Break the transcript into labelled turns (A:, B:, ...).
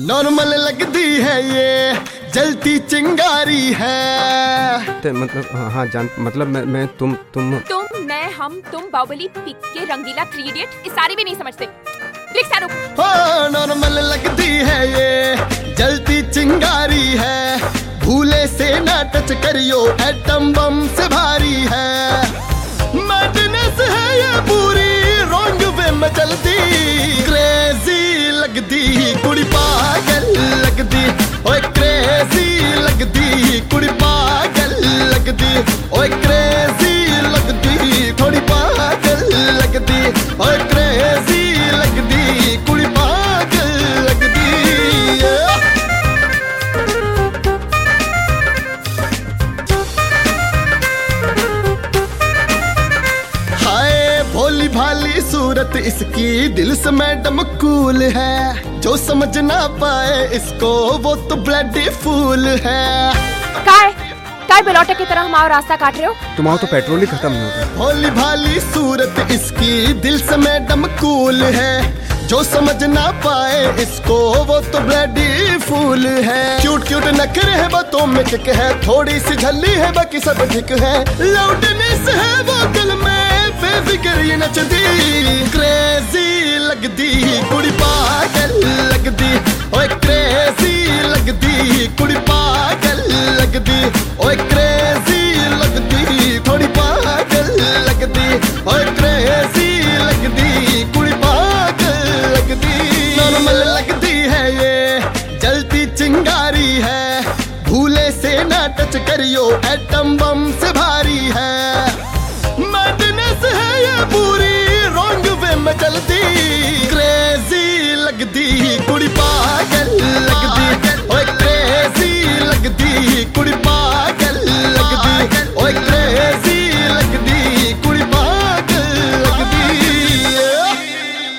A: Normal लगती है ये, जलती चिंगारी है।
B: मतलब हाँ जान, मतलब मैं तुम
C: मैं हम तुम बाहुबली पिक्के रंगीला 3 इडियट इस सारी भी नहीं समझते। लिख सारू।
A: हाँ नॉर्मल लगती है ये, जलती चिंगारी है, भूले से ना टच करियो एटम बम से भारी है। मैडनेस है ये पूरी, रॉन्ग वे में चलती, क्रेजी लगती कुड़ी पागल लगती, ओए क्रेजी लगती कुड़ी पागल लगती, ओए क्रेजी लगती थोड़ी पागल लगती, ओए क्रेजी लगती कुड़ी पागल लगती। हाय भोली भाली सूरत इसकी, दिल से मैडम कूल है, जो समझ ना पाए इसको वो तो ब्लडी फूल है।
C: काय बेलौटे की तरह हमारा रास्ता काट रहे हो?
B: तुम्हारा तो पेट्रोल ही खत्म हो गया।
A: भोली भाली सूरत इसकी, दिल से मैडम कूल है, जो समझ ना पाए इसको वो तो ब्लडी फूल है। क्यूट क्यूट नखरे है, बातों में किक है, थोड़ी सी झल्ली है, बाकी सब ठीक है, लाउडनेस है वो दिल में, बेफिक्र ये नचती, क्रेजी लगती कुड़ी पागल लगती, ओए क्रेजी लगती कुड़ी पागल लगती।